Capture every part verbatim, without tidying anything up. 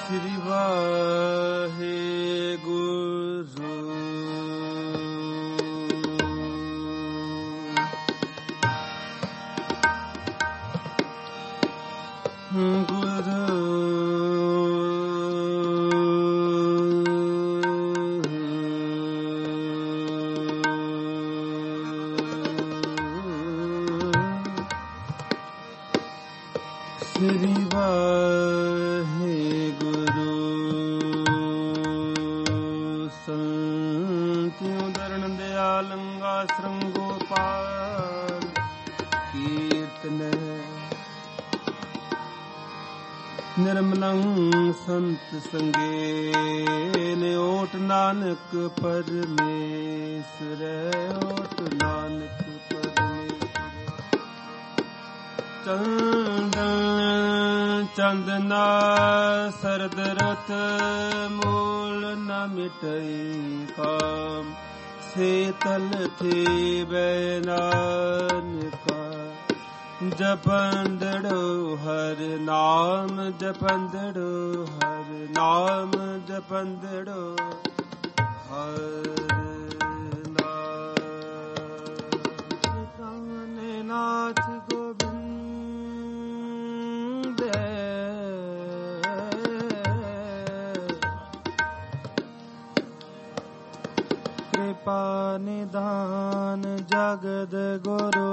ਸ੍ਰੀ ਵਾਹਿਗੁਰੂ ਸ੍ਰੀ ਵਾਹਿਗੁਰੂ ਸੰਤਿਉ ਦਰਣ ਦਿਆਲੰਗਾ ਸ਼੍ਰੰਗੋਪਾਲ ਕੀਰਤਨ ਨਿਰਮਲੰ ਸੰਤ ਸੰਗੇ ਨੇ ਓਟ ਨਾਨਕ ਪਰਮੇਸ਼ਰ ਓਟ ਨਾਨਕ ਚੰਦਨ ਚੰਦਨਾ ਸਰਦ ਰਤ ਮੂਲ ਨ ਮਿਟਈ ਕਾਮ ਸੇਤਲ ਥੀ ਬੈਨਾਨਕਾ ਜਪੰਦੜੋ ਹਰ ਨਾਮ ਜਪੰਦੜੋ ਹਰ ਨਾਮ ਜਪੰਦੜੋ ਹਰ ਨਾਮ ਨਾਥ ਨਿਦਾਨ ਜਗਦ ਗੁਰੂ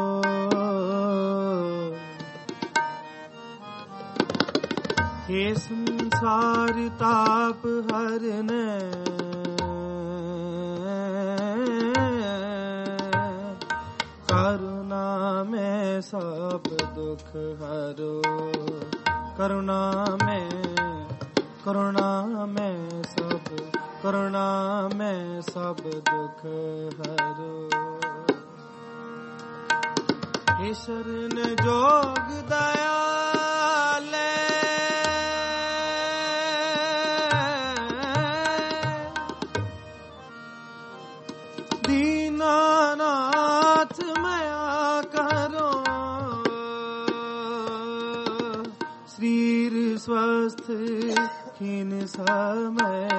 हे ਸੰਸਾਰ ਤਾਪ ਹਰਨੇ ਕਰੁਣਾ ਮੈਂ ਸਭ ਦੁਖ ਹਰੋ ਕਰੁਣਾ ਮੈਂ ਕਰੁਣਾ ਮੈਂ ਸਭ ਕਰੁਣਾ ਮੈਂ ਸਭ ਦੁਖ ਹਰੋ हे शरण जोग दयाले दीनानाथ मया करो शरीर स्वस्थ खीन समय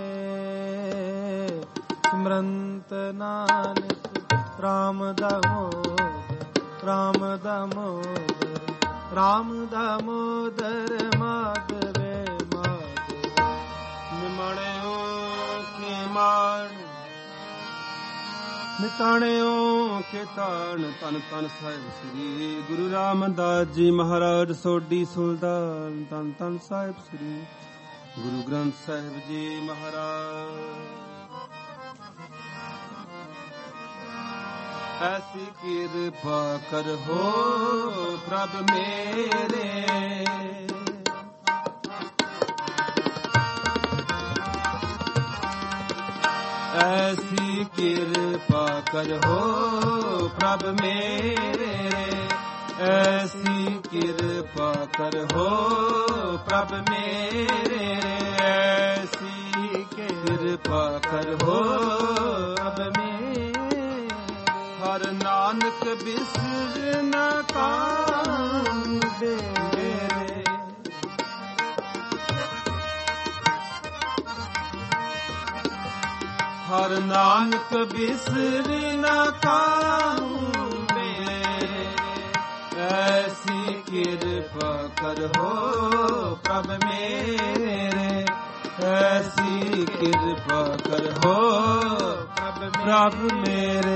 सिमरंत नानक राम दामोदर राम दामोदर राम दामोदर माधवे माधव निमणियों के मान निताणियों के तान तन तन साहिब श्री गुरु रामदास जी महाराज सोडी सुल्तान तन तन साहिब श्री गुरु ग्रंथ साहिब जी महाराज ऐसी कृपा कर हो प्रभ मेरे ऐसी कृपा कर हो प्रभ मेरे ऐसी कृपा कर हो प्रभ मेरे ऐसी कृपा कर हो प्रभ मेरे हर नानक बिसर न कांदे हर नानक बिसर न कांदे ऐसी कृपा कर हो प्रभ मेरे ऐसी कृपा कर हो प्रभ मेरे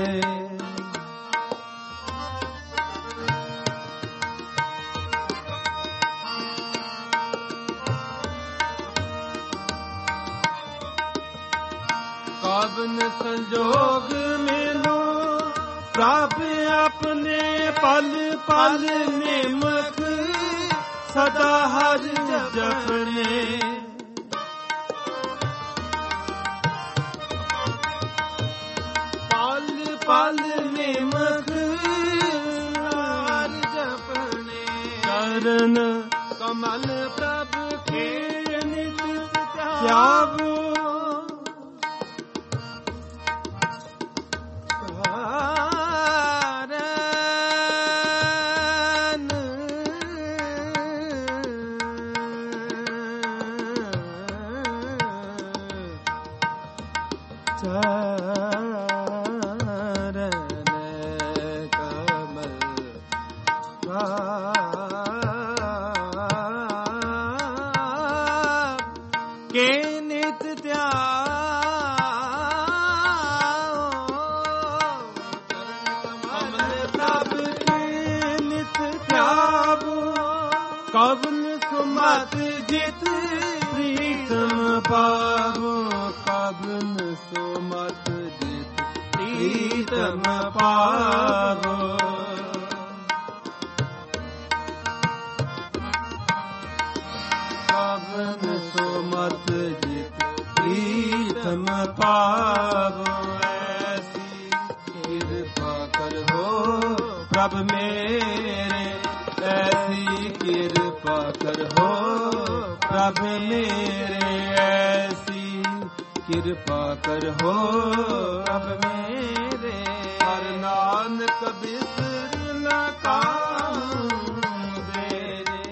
पावन संजोग मिलो प्रभ अपने पल पल निमख सदा हर जपने पल पल निमख हर जपने चरण कमल प्रभ के नित त्यागो ਕਵਨ ਸੁਮਤ ਜਿਤ ਪ੍ਰੀਤਮ ਪਾਵੋ, ਕਵਨ ਸੁਮਤ ਜਿਤ ਪ੍ਰੀਤਮ ਪਾਵੋ। ਕਵਨ ਸੁਮਤ ਜਿਤ ਪ੍ਰੀਤਮ ਪਾਵੋ, ਐਸੀ ਕਿਰਪਾ ਕਰੋ ਪ੍ਰਭ ਮੇਰੇ, ਐਸੀ ਕਿਰਪਾ ਕਰੋ ਪ੍ਰਭ ਮੇਰੇ, ਐਸੀ ਕਿਰਪਾ ਕਰੋ ਪ੍ਰਭ ਮੇਰੇ। ਹਰ ਨਾਨਕ ਬਿਸਰ ਨ ਕਾਮ ਮੇਰੇ,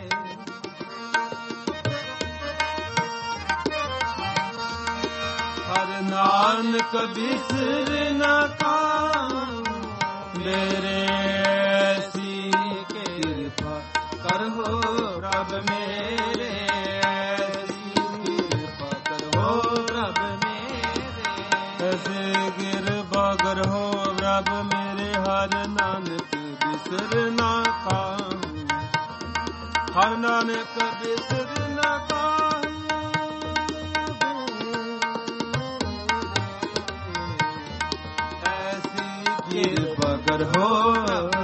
ਹਰ ਨਾਨਕ ਬਿਸਰ ਨ ਕਾਮ ਮੇਰੇ, ਐਸੀ ਕਿਰਪਾ ਕਰੋ ਪ੍ਰਭ ਮੇਰੇ, ਐਸੀ ਕਿਰਪਾ ਕਰੋ ਪ੍ਰਭ ਮੇਰੇ, ਐਸੇ ਕਿਰਪਾ ਕਰੋ ਪ੍ਰਭ ਮੇਰੇ। ਹਰ ਨਾਨਕ ਬਿਸਰ ਨਾ ਕਾਹੂ, ਹਰ ਨਾਨਕ ਬਿਸਰ ਨਾ ਕਾਹੂ, ਐਸੀ ਕਿਰਪਾ ਕਰੋ,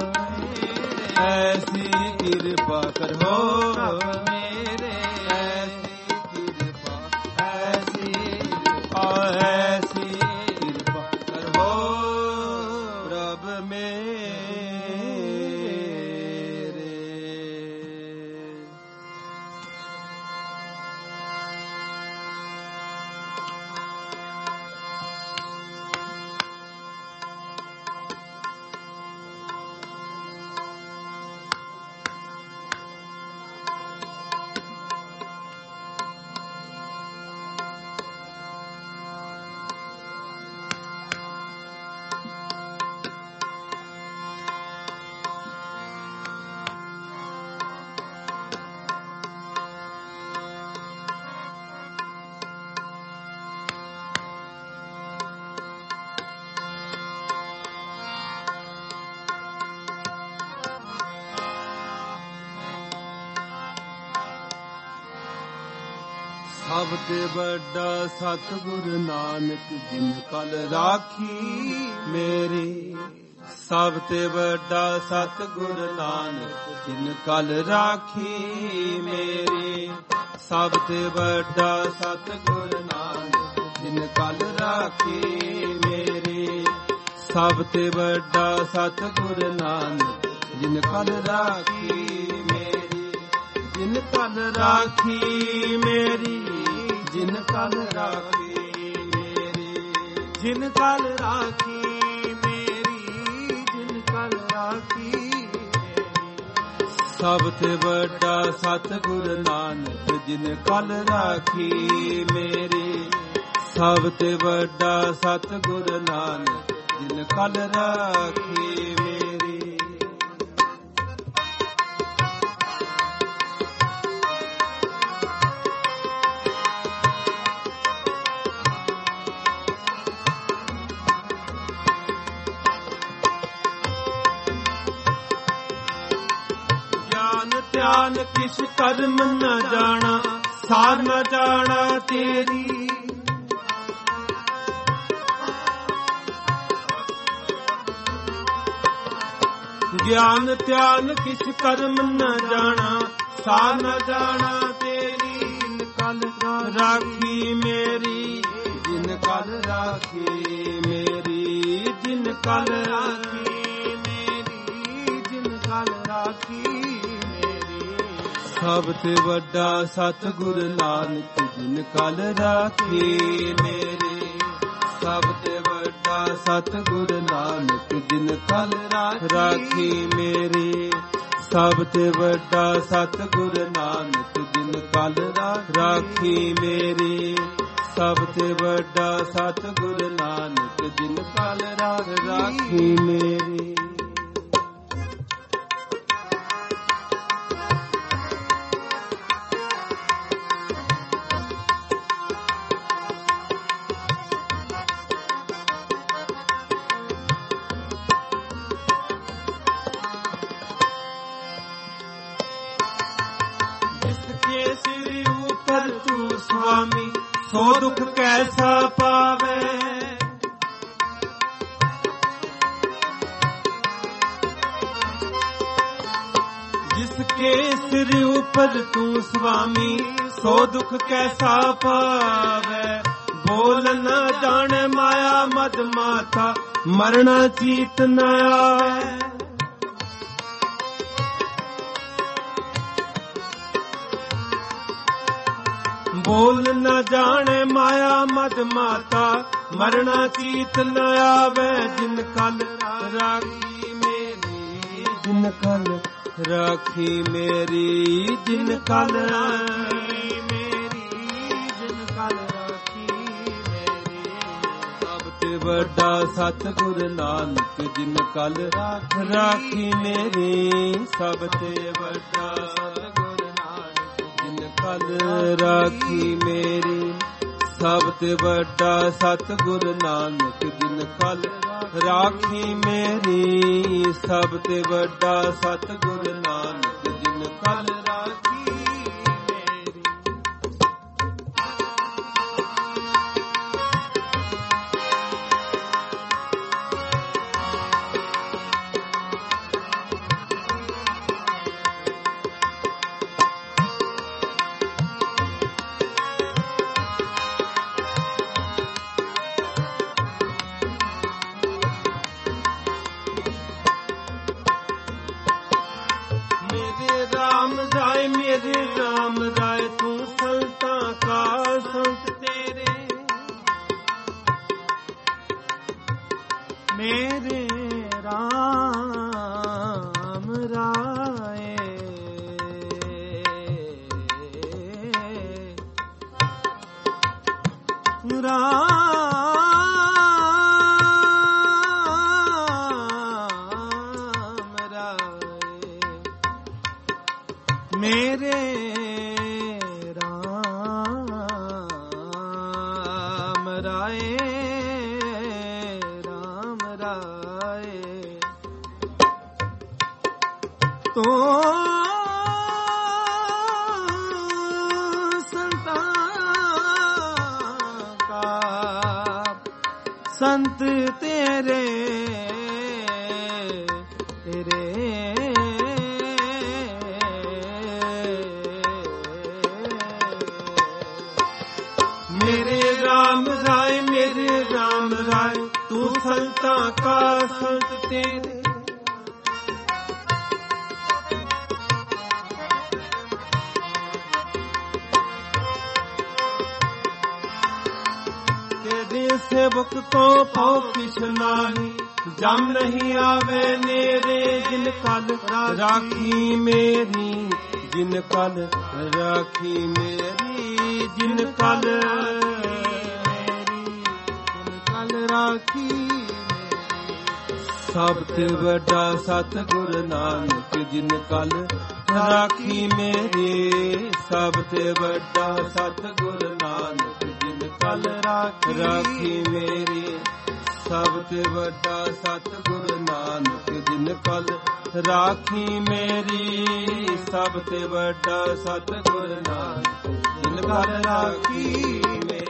ਐਸੀ ਕਿਰਪਾ ਕਰੋ ਮੇਰੇ, ਐਸੀ ਕਿਰਪਾ, ਐਸੀ ਕਿਰਪਾ, ਐਸੀ ਕਿਰਪਾ ਕਰੋ ਪ੍ਰਭ ਮੇਰੇ। ਸਭ ਤੇ ਵੱਡਾ ਸਤਿਗੁਰ ਨਾਨਕ ਜਿਨ ਕਲ ਰਾਖੀ ਮੇਰੇ, ਸਭ ਤੇ ਵੱਡਾ ਸਤਿਗੁਰ ਨਾਨਕ ਜਿਨ ਕਲ ਰਾਖੀ ਮੇਰੇ, ਸਭ ਤੇ ਵੱਡਾ ਸਤਿਗੁਰ ਨਾਨਕ ਜਿਨ ਕਲ ਰਾਖੀ ਮੇਰੇ, ਸਭ ਤੇ ਵੱਡਾ ਸਤਿਗੁਰ ਨਾਨਕ ਜਿਨ ਕਲ ਰਾਖੀ ਮੇਰੀ, ਜਿਨ ਕਲ ਰਾਖੀ ਮੇਰੀ, ਜਿਨ ਕਲ ਰਾਖੀ ਮੇਰੀ, ਜਿਨ ਕਲ ਰਾਖੀ ਮੇਰੀ, ਜਿਨ ਕਲ ਰਾਖੀ ਮੇਰੀ, ਸਭ ਤੇ ਵੱਡਾ ਸਤਿਗੁਰ ਨਾਨਕ ਜਿਨ ਕਲ ਰਾਖੀ ਮੇਰੀ, ਸਭ ਤੇ ਵੱਡਾ ਸਤਿਗੁਰ ਨਾਨਕ ਜਿਨ ਕਲ ਰਾਖੀ ਮੇਰੀ। ਧਿਆਨ ਕਿਛ ਕਰਮ ਨ ਜਾਣਾ, ਸਾਰ ਨ ਜਾਣਾ ਤੇਰੀ, ਗਿਆਨ ਧਿਆਨ ਕਿਛ ਕਰਮ ਨ ਜਾਣਾ, ਸਾਰ ਨ ਜਾਣਾ ਤੇਰੀ, ਜਿਨ ਕਲ ਰਾਖੀ ਮੇਰੀ, ਜਿਨ ਕਲ ਰਾਖੀ ਮੇਰੀ, ਜਿਨ ਕਲ ਰਾਖੀ ਮੇਰੀ, ਜਿਨ ਕਲ ਰਾਖੀ ਮੇਰੀ, ਸਭ ਤੇ ਵੱਡਾ ਸਤਿਗੁਰ ਨਾਨਕ ਜਿਨ ਕਲ ਰਾਖੀ ਮੇਰੇ, ਸਭ ਤੇ ਵੱਡਾ ਸਤਿਗੁਰ ਨਾਨਕ ਜਿਨ ਕਲ ਰਾਖੀ ਮੇਰੇ, ਸਭ ਤੇ ਵੱਡਾ ਸਤਿਗੁਰ ਨਾਨਕ ਜਿਨ ਕਲ ਰਾਖੀ ਮੇਰੇ, ਸਭ ਤੇ ਵੱਡਾ ਸਤਿਗੁਰ ਨਾਨਕ ਜਿਨ ਕਲ ਰਾਖੀ ਮੇਰੀ। ਉਪਰ ਤੂੰ ਸੁਆਮੀ, ਸੋ ਦੁਖ ਕੈਸਾ ਪਾਵੇ। ਜਿਸਕੇ ਸਿਰ ਉਪਰ ਤੂੰ ਸੁਆਮੀ, ਸੋ ਦੁਖ ਕੈਸਾ ਪਾਵੇ। ਬੋਲ ਨ ਜਾਣੇ ਮਾਇਆ ਮਦ ਮਾਤਾ, ਮਰਣਾ ਚੀਤ ਨ ਆਵੇ। ਬੋਲ ਨ ਜਾਣੇ ਮਾਇਆ ਮਦ ਮਾਤਾ, ਮਰਣਾ ਚੀਤ ਨ ਆਵੇ। ਜਿਨ ਕਲ ਰਾਖੀ ਮੇਰੀ, ਜਿਨ ਕਲ ਰਾਖੀ ਮੇਰੀ, ਜਿਨ ਕਲ ਰਾਖੀ ਮੇਰੀ, ਜਿਨ ਕਲ ਰਾਖੀ ਮੇਰੀ। ਸਭ ਤੇ ਵੱਡਾ ਸਤਿਗੁਰ ਨਾਨਕ, ਜਿਨ ਕਲ ਰਾਖੀ ਮੇਰੀ। ਸਭ ਤੇ ਵੱਡਾ ਸਤਿਗੁਰ ਨਾਨਕ, ਜਿਨ ਕਲ ਰਾਖੀ ਮੇਰੀ। ਸਭ ਤੇ ਵੱਡਾ ਸਤਿਗੁਰ ਨਾਨਕ, ਜਿਨ ਕਲ ਰਾਖੀ ਮੇਰੀ। ਸਭ ਤੇ ਵੱਡਾ ਸਤਿਗੁਰ ਨਾਨਕ, ਜਿਨ ਕਲ ਰਾਖੀ ਮੇਰੀ। ਮੇਰੇ ਰਾਮ ਰਾਏ, ਤੂੰ ਸੰਤਾਂ ਕਾ ਸੰਤ ਤੇਰੇ। ਮੇਰੇ ਰਾਮ ਰਾਏ, ਰਾਮ ਮੇਰੇ ਰਾਮ ਰਾਏ, ਰਾਮ ਰਾਏ। ਤੂੰ ਸੰਤਾਂ ਕਾ ਸੰਤ ਤੇਰੇ, ਤੇਰੇ ਮੇਰੇ ਰਾਮ ਰਾਏ, ਮੇਰੇ ਰਾਮ ਰਾਏ। ਤੂੰ ਸੰਤਾਂ ਕਾ ਸੰਤ ਤੇਰੇ। तेरे सेवक को पाओ किस नाही, जम नहीं आवे नेरे। जिन कल राखी मेरी, जिन कल राखी मेरी, जिन कल मेरी, जिन कल राखी मेरी। ਸਭ ਤੇ ਵੱਡਾ ਸਤਿਗੁਰ ਨਾਨਕ, ਜਿਨ ਕਲ ਰਾਖੀ ਮੇਰੀ। ਸਭ ਤੇ ਵੱਡਾ ਸਤਿਗੁਰ ਨਾਨਕ, ਜਿਨ ਕਲ ਰਾਖੀ ਮੇਰੀ। ਸਭ ਤੇ ਵੱਡਾ ਸਤਿਗੁਰ ਨਾਨਕ, ਜਿਨ ਕਲ ਰਾਖੀ ਮੇਰੀ। ਸਭ ਤੇ ਵੱਡਾ ਸਤਿਗੁਰ ਨਾਨਕ, ਜਿਨ ਕਲ ਰਾਖੀ ਮੇਰੀ।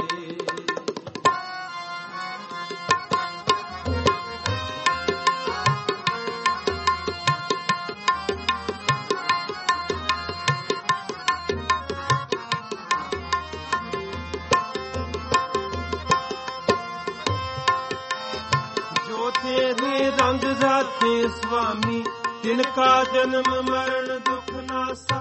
तेरे रंग राते स्वामी, तिनका जन्म मरण दुख नासा।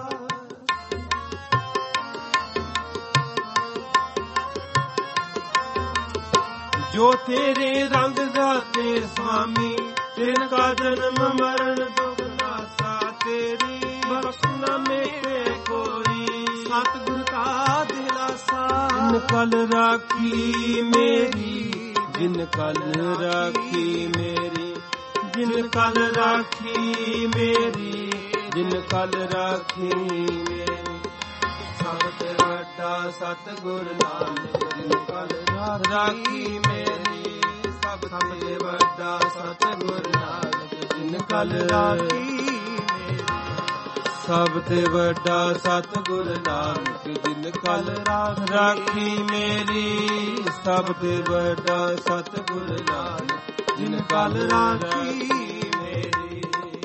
जो तेरे रंग राते स्वामी, तिनका जन्म मरण दुख नासा। तेरी बख्श न मेरे कोई, सतगुर का दिलासा। जिन कल राखी मेरी, जिन कल राखी मेरी। जिन कल राखी मेरी, जिन कल राखी मेरी। ਸਭ ਤੇ ਵੱਡਾ ਸਤਿਗੁਰ ਨਾਨਕ, ਜਿਨ ਕਲ ਰਾਖੀ ਮੇਰੀ। ਸਭ ਤੇ ਵੱਡਾ ਸਤਿਗੁਰ ਨਾਨਕ, ਜਿਨ ਕਲ ਰਾਖੀ ਮੇਰੀ। ਸਭ ਤੇ ਵੱਡਾ ਸਤਿਗੁਰ ਨਾਨਕ ਜਿਨ ਕਲ ਰਾਖੀ ਮੇਰੀ। ਸਭ ਤੇ ਵੱਡਾ ਸਤਿਗੁਰ ਨਾਨਕ ਜਿਨ ਕਲ ਰਾਖੀ ਮੇਰੀ।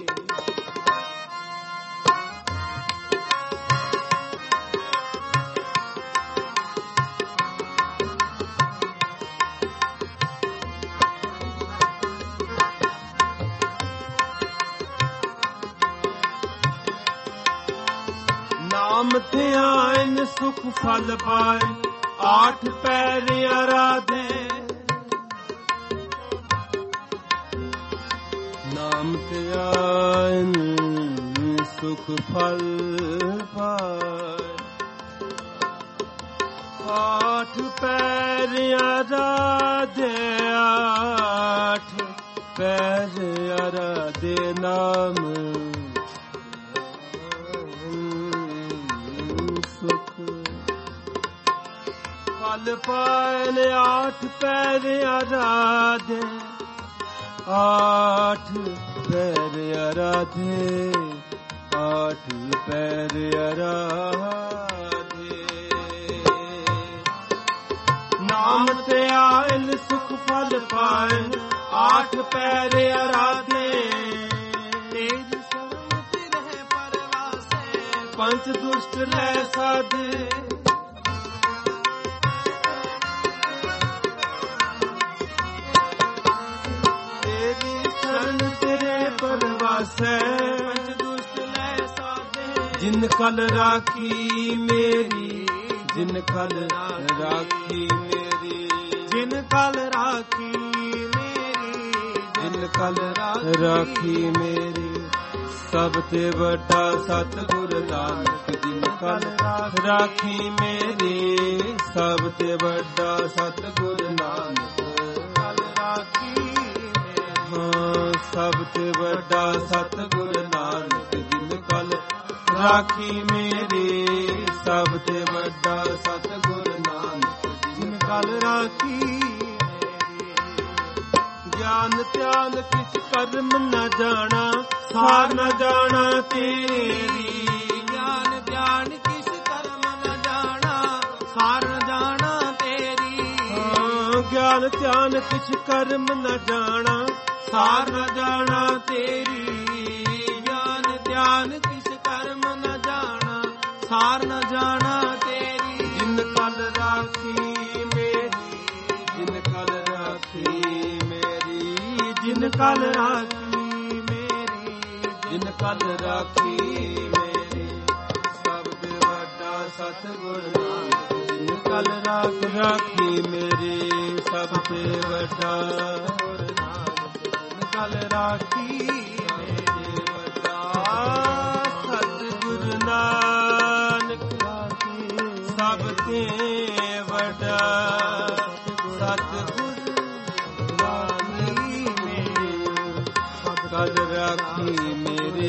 ਨਾਮ ਧਿਆਨ ਸੁਖ ਫਲ ਪਾਏ ਆਠ ਪੈਰ ਆਰਾਧੇ। ਨਾਮ ਧਿਆਨ ਸੁਖ ਫਲ ਪਾਏ ਆਠ ਪੈਰ ਆਰਾਧੇ। ਆਠ ਪੈਰ ਆਰਾਧੇ ਨਾਮ ਫਲ ਪਾਏ। ਆਠ ਪੈਰ ਆਰਾਧੇ ਆਠ ਪੈਰ ਆਰਾਧੇ ਆਠ ਪੈਰ ਆਰਾਧੇ। ਨਾਮ ਧਿਆਨ ਸੁਖ ਫਲ ਪਾਏ ਆਠ ਪੈਰ ਆਰਾਧੇ। ਤੇਜ ਸਰਬ ਰਹਿ ਪਰਵਾਸੇ ਪੰਚ ਦੁਸ਼ਟ ਲੈ ਸਾਧੇ। ਪੰਚ ਦੁਸ਼ਟ ਲੈ ਸਾਧੇ ਜਿਨ ਕਲ ਰਾਖੀ ਮੇਰੀ। ਜਿਨ ਕਲ ਰਾਖੀ ਮੇਰੀ। ਜਿਨ ਕਲ ਰਾਖੀ ਮੇਰੀ। ਜਿਨ ਕਲ ਰਾਖੀ ਮੇਰੀ। ਸਭ ਤੇ ਵੱਡਾ ਸਤਿਗੁਰ ਨਾਨਕ ਜਿਨ ਕਲ ਰਾਖੀ ਮੇਰੀ। ਸਭ ਤੇ ਵੱਡਾ ਸਤਿਗੁਰ ਨਾਨਕ ਕਲ ਰਾਖੀ। ਸਭ ਤੇ ਵੱਡਾ ਸਤਿਗੁਰ ਨਾਨਕ ਜਿਨ ਕਲ ਰਾਖੀ ਮੇਰੀ। ਸਭ ਤੇ ਵੱਡਾ ਸਤਿਗੁਰ ਨਾਨਕ ਜਿਨ ਕਲ ਰਾਖੀ ਮੇਰੀ। ਗਿਆਨ ਧਿਆਨ ਕਿਛ ਕਰਮ ਨ ਜਾਣਾ ਸਾਰ ਨ ਜਾਣਾ ਤੇਰੀ। ਗਿਆਨ ਧਿਆਨ ਕਿਛ ਕਰਮ ਨ ਜਾਣਾ ਸਾਰ ਨ ਜਾਣਾ ਤੇਰੀ। ਗਿਆਨ ਧਿਆਨ ਕਿਛ ਕਰਮ ਨ ਜਾਣਾ ਸਾਰ ਨ ਜਾਣਾ ਤੇਰੀ। ਗਿਆਨ ਧਿਆਨ ਕਿਛ ਕਰਮ ਨ ਜਾਣਾ ਸਾਰ ਨ ਜਾਣਾ ਤੇਰੀ। ਜਿਨ ਕਲ ਰਾਖੀ ਮੇਰੀ। ਜਿਨ ਕਲ ਰਾਖੀ ਮੇਰੀ। ਜਿਨ ਕਲ ਰਾਖੀ ਮੇਰੀ। ਜਿਨ ਕਲ ਰਾਖੀ ਮੇਰੀ। ਸਭ ਤੇ ਵੱਡਾ ਸਤਿਗੁਰ ਨਾਨਕ ਜਿਨ ਕਲ ਰਾਖੀ ਮੇਰੀ। ਸਭ ਤੇ ਵੱਡਾ ਕਲ ਰਾਖੀ ਮੇਰੇ ਵੱਡਾ ਸਤਿਗੁਰ ਨਾਨਕ। ਸਭ ਤੇ ਵੱਡਾ ਸਤਿਗੁਰ ਰਾਖੀ ਮੇਰੇ। ਕਲ ਰਾਖੀ ਮੇਰੇ।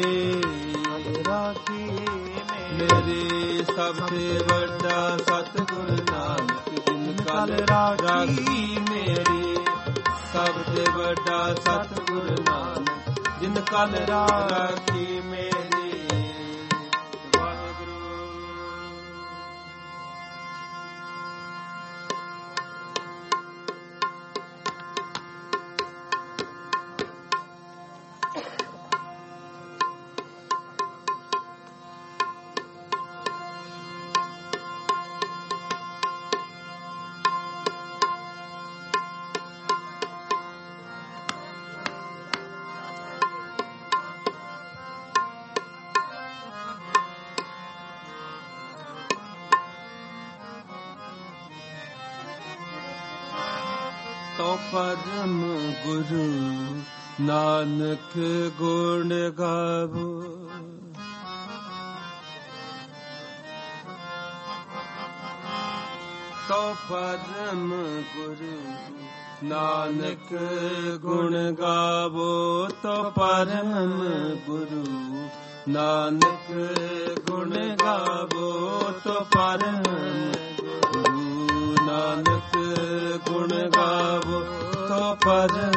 ਰਾਖੀ ਮੇਰੇ। ਸਭ ਤੇ ਵੱਡਾ ਸਤਿਗੁਰ ਨਾਨਕ ਜਿਨ ਕਲ ਰਾਖੀ ਮੇਰੀ। ਸਭ ਤੇ ਵੱਡਾ ਸਤਿਗੁਰ ਨਾਨਕ ਜਿਨ ਕਲ ਰਾਖੀ ਮੇਰੀ। ਵਾਹਿਗੁਰੂ। ਤੋ ਪਰਮ ਗੁਰੂ ਨਾਨਕ ਗੁਣ ਗਾਵੋ। ਤੋ ਪਰਮ ਗੁਰੂ ਨਾਨਕ ਗੁਣ ਗਾਵੋ। ਤੋ ਪਰਮ ਗੁਰੂ ਨਾਨਕ ਗੁਣ ਗਾਵੋ। ਤੋ ਪਰਮ ਗੁਰੂ ਨਾਨਕ ਗੁਣ ਗਾਵੋ। ਤੋ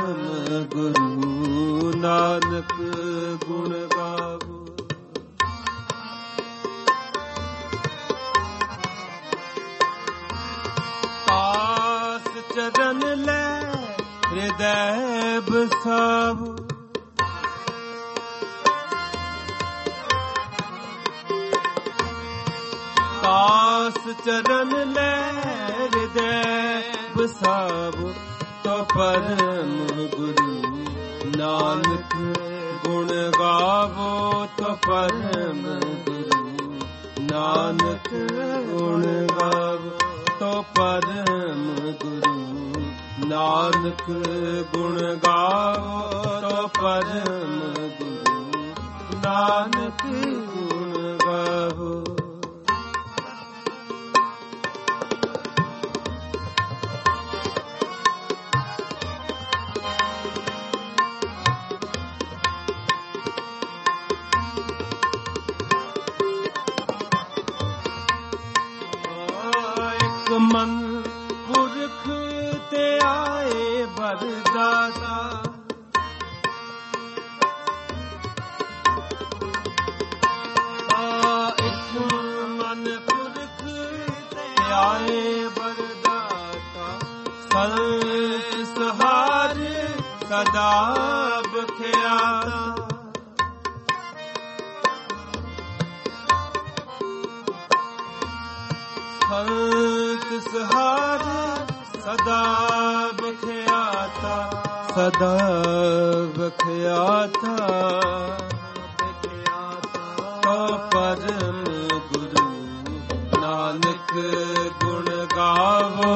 ਪਰਮ ਗੁਰੂ ਨਾਨਕ ਗੁਣ ਗਾਵੋ। ਬਸਾਵੋ। ਦਾਸ ਚਰਨ ਲੈ ਹਿਰਦੈ ਬਸਾਵੋ। ਤੋ ਪਰਮ ਗੁਰੂ ਨਾਨਕ ਗੁਣ ਗਾਵੋ। ਤੋ ਪਰਮ ਗੁਰੂ ਨਾਨਕ ਗੁਣ ਗਾਵੋ। ਤੋ ਪਰਮ ਗੁਰੂ ਨਾਨਕ ਗੁਣ ਗਾਵੋ। ਤੋ ਪਰਮ ਗੁਰੂ ਨਾਨਕ ਗੁਣ ਗਾਵੋ। ਮਨ ਪੁਰਖ ਤੇ ਆਏ ਵਰਦਾਤਾ। ਇੱਕ ਮਨ ਪੁਰਖ ਤੇ ਆਏ ਵਰਦਾਤਾ। ਸੰਤ ਸਹਾਰ ਸਦਾ ਬਖਿਆਤਾ। ਸੰਤ ਸਹਾਰ ਸਦਾ ਬਖਿਆਤਾ। ਸਦਾ ਬਖਿਆਤਾ। ਤੋ ਪਰਮ ਗੁਰੂ ਨਾਨਕ ਗੁਣ ਗਾਵੋ।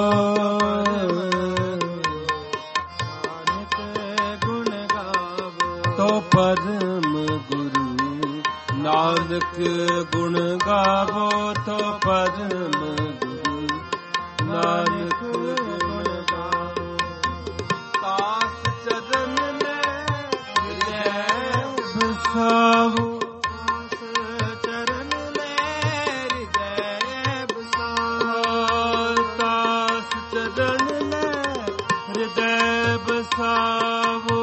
ਨਾਨਕ ਗੁਣ ਗਾਵੋ। ਤੋ ਪਰਮ ਗੁਰੂ ਨਾਨਕ ਗੁਣ ਗਾਵੋ। ਤੋ ਪਰਮ ਗੁਰੂ ਨਾਨਕ ਗੁਣ ਗਾਵੋ। ਦਾਸ ਚਰਨ ਲੈ ਹਿਰਦੈ ਬਸਾਵੋ। ਦਾਸ ਚਰਨ ਲੈ ਹਿਰਦੈ ਬਸਾਵੋ। ਦਾਸ ਚਰਨ ਲੈ ਹਿਰਦੈ ਬਸਾਵੋ।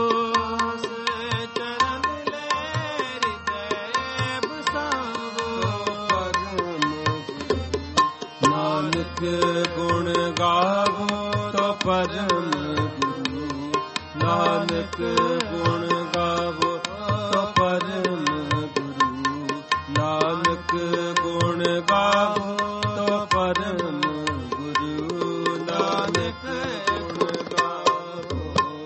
ਗੁਣ ਗਾਵੋ। ਤੋ ਪਰਮ ਗੁਰੂ ਨਾਨਕ ਗੁਣ ਗਾਵੋ। ਤੋ ਪਰਮ ਗੁਰੂ ਨਾਨਕ ਗੁਣ ਗਾਵੋ। ਤੋ ਪਰਮ ਗੁਰੂ ਨਾਨਕ ਗੁਣ ਗਾਵੋ।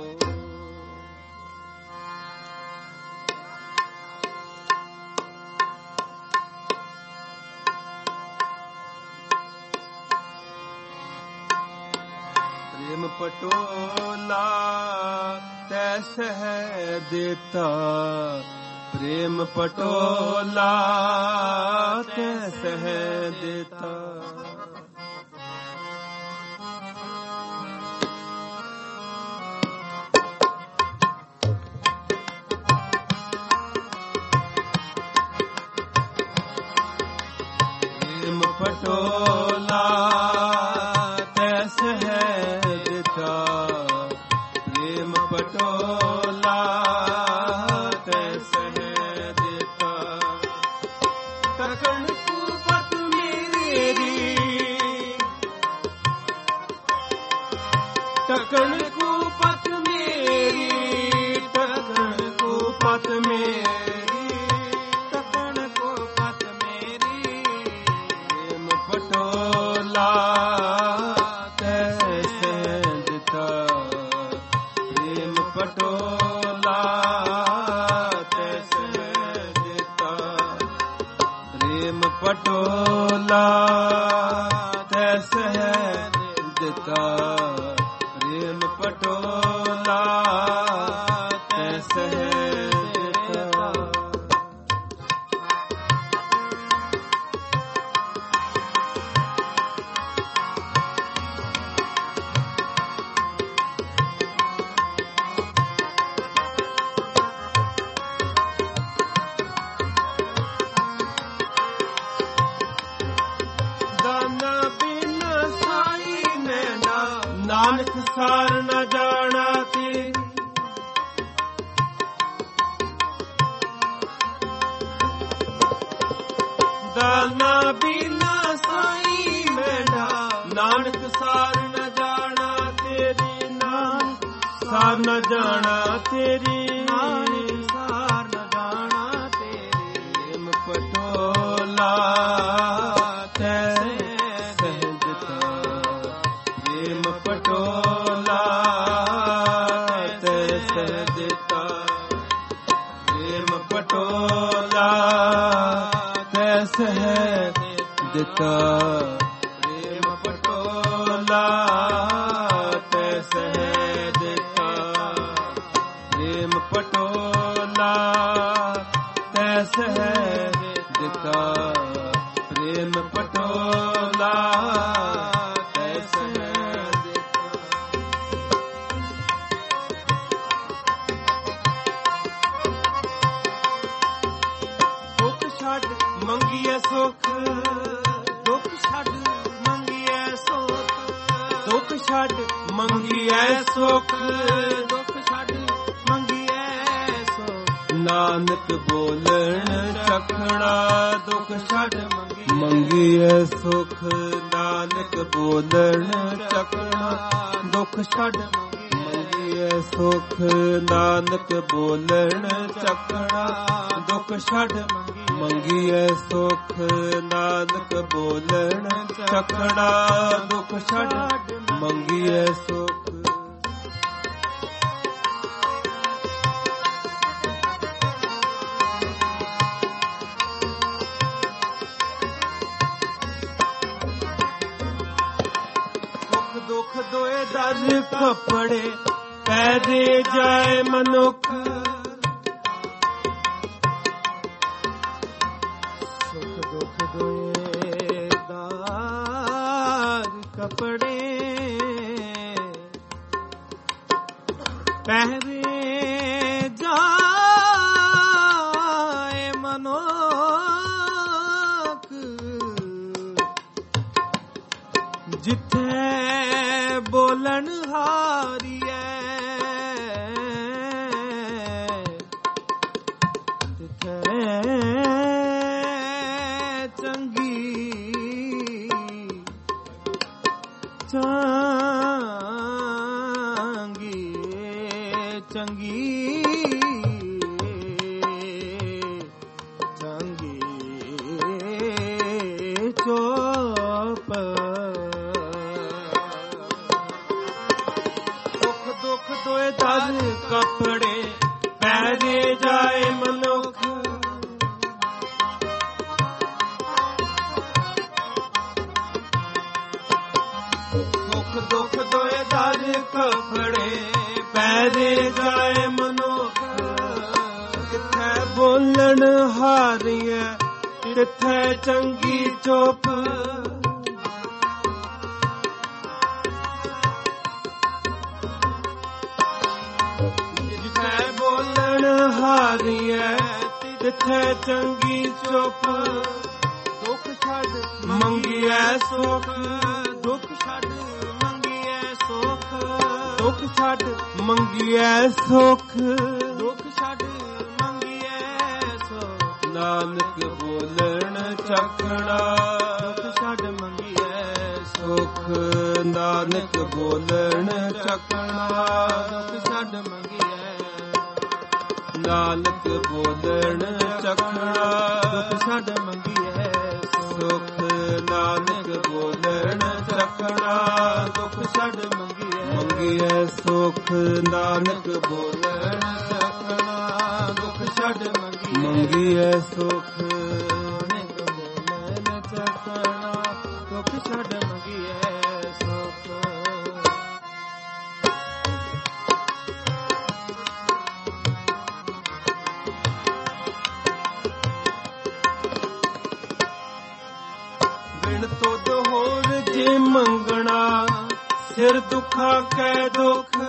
ਪ੍ਰੇਮ ਪਟੋਲਾ ਤੈਸ ਹੈ ਦੇਤਾ। ਪ੍ਰੇਮ ਪਟੋਲਾ ਤੈਸ ਹੈ ਦੇਤਾ। ਪ੍ਰੇਮ ਪਟੋਲਾ ਤੈਸ ਹੈ ਦੇਤਾ। ਪ੍ਰੇਮ ਪਟੋਲਾ ਤੈਸ ਹੈ ਦੇਤਾ। ਤਕਣ ਕੁਪਤ ਮੇਰੀ। ਤਕਣ ਕੁਪਤ ਮੇਰੀ। ਤਕਣ ਕੁਪਤ ਮੇਰੀ। ਤਕਣ ਕੁਪਤ ਮੇਰੀ। ਪ੍ਰੇਮ ਪਟੋਲਾ ਤੈਸ ਹੈ ਦੇਤਾ। ਪ੍ਰੇਮ ਪਟੋਲਾ ਤੈਸ ਹੈ ਦੇਤਾ। ਪ੍ਰੇਮ ਪਟੋਲਾ ਤੈਸ ਹੈ ਦੇਤਾ। ਪ੍ਰੇਮ ਪਟੋਲਾ ਤੈਸ ਹੈ ਦੇਤਾ। ਨਾਨਕ ਸਾਰ ਨ ਜਾਣਾ ਤੇਰੀ। ਦਾਨਾ ਬਿਨਾ ਸਾਈ ਮੈਂਡਾ। ਨਾਨਕ ਸਾਰ ਨ ਜਾਣਾ ਤੇਰੀ। ਨਾਨਕ ਸਾਰ ਸਾਰ ਨ ਜਾਣਾ ਤੇਰੀ, ਨਾਨਕ ਸਾਰ ਨ ਜਾਣਾ ਤੇਰੀ, ਪ੍ਰੇਮ ਪਟੋਲਾ ਤੈ ਸਹਿਜਤਾ, ਪ੍ਰੇਮ ਪਟੋਲਾ ਤੈ ਸਹਿਜਤਾ, ਪ੍ਰੇਮ ਪਟੋਲਾ ਤੈ ਸਹਿਜਤਾ, ਪ੍ਰੇਮ ਪਟੋਲਾ ਤੈ ਸਹਿਜਤਾ, ਪ੍ਰੇਮ ਪਟੋਲਾ ਤੈ ਸਹਿਜਤਾ, ਪ੍ਰੇਮ ਪਟੋਲਾ ਤੈ ਸਹਿਜਤਾ। ਦੁੱਖ ਛੱਡ ਮੰਗੀਏ ਸੁਖ, ਦੁੱਖ ਛੱਡ ਮੰਗੀਐ ਸੁਖ, ਦੁੱਖ ਛੱਡ ਮੰਗੀਏ ਸੁਖ, ਦੁੱਖ ਛੱਡ ਮੰਗੀਐ ਸੁਖ, ਨਾਨਕ ਬੋਲਣ ਚਖੜਾ, ਦੁੱਖ ਛੱਡ ਮੰਗੀਐ ਮੰਗੀਏ ਸੁਖ, ਨਾਨਕ ਬੋਲਣ ਚਖੜਾ, ਦੁੱਖ ਛੱਡ ਮੰਗੀਏ ਸੁਖ, ਨਾਨਕ ਬੋਲਣ ਚਖੜਾ, ਦੁੱਖ ਛੱਡ ਮੰਗੀਏ ਸੁਖ, ਨਾਨਕ ਬੋਲਣ ਚਖੜਾ, ਦੁੱਖ ਛੱਡ ਮੰਗੀਏ ਸੁਖ। ਸੁਖ ਦੁੱਖ ਦੋਏ ਦਰ ਕੱਪੜੇ, ਪੈਦੇ ਜਾਏ ਮਨੁੱਖ, ਸੁਖ ਦੁੱਖ ਦੋਏ ਦਾਰ ਕਪੜੇ, ਪਹਿਰੇ ਜਾਏ ਮਨੁੱਖ, ਜਿੱਥੇ ਬੋਲਣ ਹਾਰੀਐ, ਤਿੱਥੇ ਚੰਗੀ ਚੰਗੀ ਚੰਗੀ ਚੰਗੀ ਚੋਪ, ਸੁਖ ਦੁੱਖ ਦੋਏ ਦਰ ਕੱਪੜੇ, ਪੈਦੇ ਜਾਏ ਮਨੁੱਖ, ਸੁਖ ਦੁੱਖ ਦੋਏ ਦਰ ਕੱਪੜੇ, ਪੈਦੇ ਜਾਏ ਮਨੁੱਖ, ਜਿੱਥੇ ਬੋਲਣ ਹਾਰੀਐ, ਤਿੱਥੇ ਚੰਗੀ ਚੁੱਪ, ਜਿੱਥੇ ਬੋਲਣ ਹਾਰੀਐ, ਤਿੱਥੇ ਚੰਗੀ ਚੁੱਪ, ਦੁੱਖ ਛੱਡ ਮੰਗੀਐ ਸੁਖ, ਦੁੱਖ ਛੱਡ ਮੰਗੀਐ ਸੁਖ, ਦੁੱਖ ਛੱਡ ਮੰਗੀਐ ਸੁਖ, ਦੁੱਖ ਛੱਡ ਮੰਗੀਐ ਸੁਖ, ਨਾਨਕ ਬੋਲਣ ਚਖੜਾ, ਦੁੱਖ ਛੱਡ ਮੰਗੀਐ ਸੁਖ, ਨਾਨਕ ਬੋਲਣ ਚਖੜਾ, ਦੁੱਖ ਛੱਡ ਮੰਗੀਐ, ਨਾਨਕ ਬੋਲਣ ਚਖੜਾ, ਦੁੱਖ ਛੱਡ ਮੰਗੀਐ ਸੁਖ, ਨਾਨਕ ਬੋਲਣ ਚਖੜਾ, ਦੁੱਖ ਛੱਡ ਮੰਗੀਐ ਸੁਖ, ਨਾਨਕ ਬੋਲਣ ਚਖੜਾ, ਦੁੱਖ ਛੱਡ ਮੰਗੀਐ ਸੁਖ, ਨਾਨਕ ਬੋਲਣ ਚਖੜਾ, ਦੁੱਖ ਛੱਡ ਮੰਗੀਐ ਸੁਖ। ਬਿਨ ਤੁਧ ਹੋਰ ਜੇ ਮੰਗਣਾ, ਸਿਰ ਦੁਖਾ ਕੈ ਦੁਖ,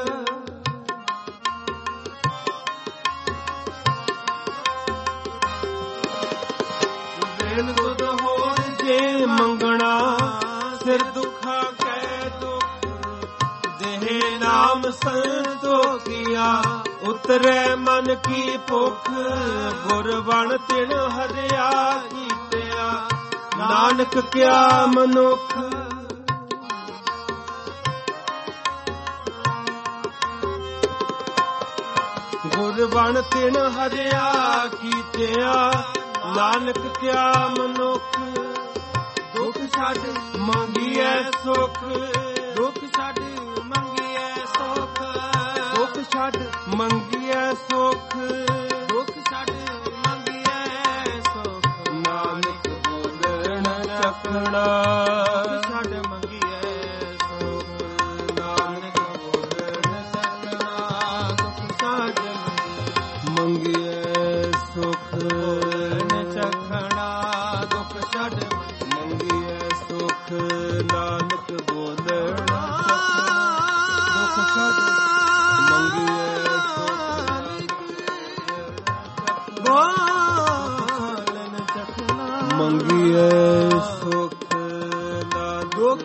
ਬਿਨ ਤੁਧ ਹੋਰ ਜੇ ਮੰਗਣਾ, ਸਿਰ ਦੁਖਾ ਕੈ ਦੁਖ, ਦੇਹ ਨਾਮ ਸੰਤੋਖੀਆ, ਉਤਰੈ ਮਨ ਕੀ ਭੁਖ, ਗੁਰ ਬਣ ਤਿਣ ਹਰਿਆ ਕੀਤਿਆ, ਨਾਨਕ ਕਿਆ ਮਨੁੱਖ। ਗੁਰ ਬਣ ਤਿਨ ਹਰਿਆ ਕੀਤਿਆ ਨਾਨਕ ਕਿਆ ਮਨੁੱਖ ਦੁੱਖ ਛੱਡ ਮੰਗੀਐ ਸੁਖ ਦੁੱਖ ਛੱਡ ਮੰਗੀਐ ਸੁਖ ਦੁੱਖ ਛੱਡ ਮੰਗੀਐ ਸੁਖ ਦੁੱਖ ਛੱਡ ਮੰਗੀਐ ਸੁਖ ਨਾਨਕ ਬੋਲਣ ਚੱਕਣਾ ਛੱਡ ਮੰਗੀਐ ਸੁਖ ਨਾਨਕ ਬੋਲਣ ਚੱਕਣਾ ਦੁੱਖ ਛੱਡ ਮੰਗੀਐ ਸੁਖ ਚੱਖਣਾ ਦੁੱਖ ਛੱਡ ਮੰਗੀਐ ਸੁਖ ਨਾਨਕ ਬੋਲਣ ਦੁੱਖ ਛੱਡ ਮੰਗੀਐ ਬੋਲਣ ਚੱਖਣਾ ਮੰਗੀਐ ਸੁਖ ਨਾਨਕ ਦੁੱਖ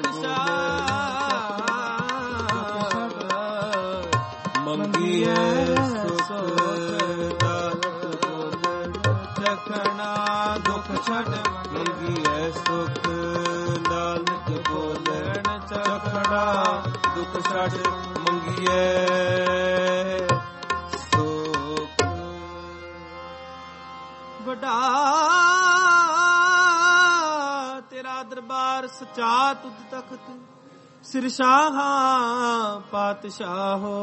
ਮੰਗੀਐ ਸੁਖ ਨਾਨਕ ਬੋਲਣ ਚੱਖਣਾ ਦੁੱਖ ਛੱਡ ਮੰਗੀਐ ਸੁਖ ਨਾਨਕ ਬੋਲਣ ਚੱਖਣਾ ਦੁੱਖ ਛੱਡ ਮੰਗੀਐ ਸੁਖ ਵੱਡਾ ਤੇਰਾ ਦਰਬਾਰ ਸਚਾ ਤੁਧ ਤਖਤ ਸਿਰ ਸ਼ਾਹਾਂ ਪਾਤਸ਼ਾਹੋ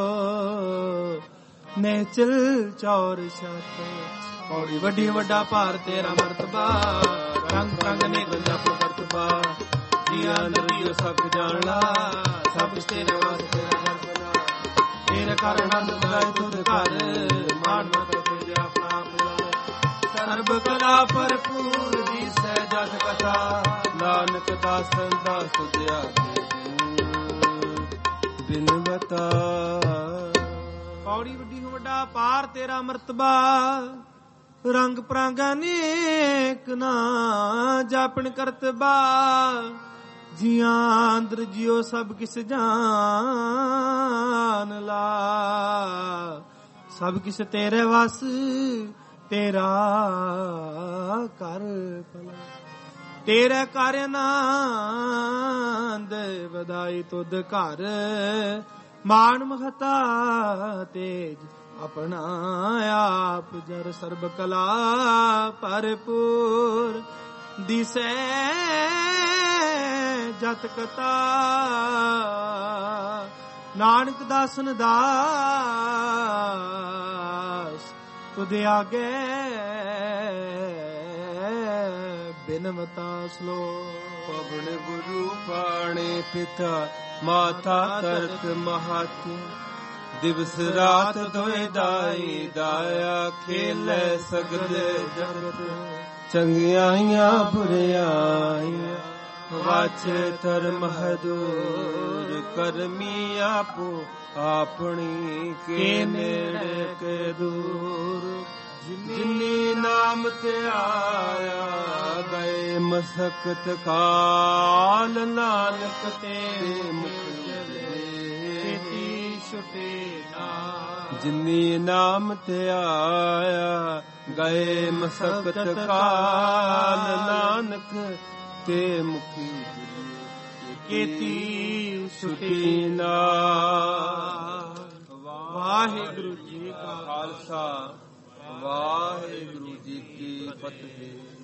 ਨੇਚਲ ਚੌਰ ਛਤ ਪੌੜੀ ਵੱਡੀ ਵੱਡਾ ਭਾਰ ਤੇਰਾ ਮਰਤਬਾ ਰੰਗ ਰੰਗ ਨੇ ਜਪ ਵਰਤਬਾ ਜੀਆਂ ਨਦੀਓ ਸਭ ਜਾਣਲਾ ਸਭ ਤੇਰੇ ਵਾਸ ਤੇਰਾ ਵਰਤਨਾ ਤੇਰੇ ਘਰ ਆਨੰਦ ਗਾਏ ਤੁਧ ਘਰ ਮਾਨ ਮਤ ਤੇ ਆਪਣਾ ਆਪਣਾ ਸਰਬ ਕਲਾ ਭਰਪੂਰ ਦੀ ਸਹਿਜਤ ਕਥਾ ਨਾਨਕ ਦਾਸਨ ਦਾ ਸੁਧਿਆ ਬਿਨ ਬਤਾ ਪੌੜੀ ਵੱਡੀ ਵੱਡਾ ਪਾਰ ਤੇਰਾ ਮਰਤਬਾ ਰੰਗ ਪ੍ਰਾਂਗਾ ਨੇਕ ਨਾ ਜਾਪਣ ਕਰਤਬਾ ਜੀਆਂ ਅੰਦਰ ਜਿਉ ਸਭ ਕਿਸ ਜਾਨ ਲਾ ਸਭ ਕਿਸ ਤੇਰੇ ਵਸ ਤੇਰਾ ਕਰ ਭਲਾ ਤੇਰੇ ਕਰ ਆਨੰਦ ਵਧਾਈ ਤੁਧ ਘਰ ਮਾਨ ਮਹਤਾ ਤੇਜ ਆਪਣਾ ਆਪ ਜਰ ਸਰਬ ਕਲਾ ਭਰਪੂਰ ਦਿਸੈ ਜਤ ਕਤਾ ਨਾਨਕ ਦਾਸਨ ਦਾਸ ਤੁਧ ਆਗੇ ਬਿਨਵਤਾ ਸਲੋ ਪਵਨ ਗੁਰੂ ਬਾਣੇ ਪਿਤਾ ਮਾਤਾ ਤਰਤ ਮਹਾਤਿ ਦਿਵਸ ਰਾਤ ਦੋਇ ਦਾਈ ਦਾਇਆ ਖੇਲੇ ਸਗਲੇ ਜਗਤ ਚੰਗਿਆਈਆਂ ਬੁਰਿਆਈਆਂ ਵਾਚੇ ਧਰਮ ਹਦੂਰ ਕਰਮੀ ਆਪੋ ਆਪਣੀ ਕੇ ਨੇੜੇ ਕੇ ਦੂਰ ਜਿਨੀ ਨਾਮ ਤੇ ਆਇਆ ਗਏ ਮਸਕਤ ਕਾਲ ਨਾਨਕ ਤੇ ਮੁਖ ਤੇਤੀ ਛੁਟੇ ਨਾ ਜਿਨੀ ਨਾਮ ਤੇ ਆਇਆ ਗਏ ਮਸਕਤ ਕਾਲ ਨਾਨਕ ਤੇ ਮੁਖੀ ਕੀਤੀ ਛੁਟੀ ਨਾ ਵਾਹਿਗੁਰੂ ਜੀ ਕਾ ਖਾਲਸਾ ਵਾਹਿਗੁਰੂ ਜੀ ਕੀ ਫਤਿਹ।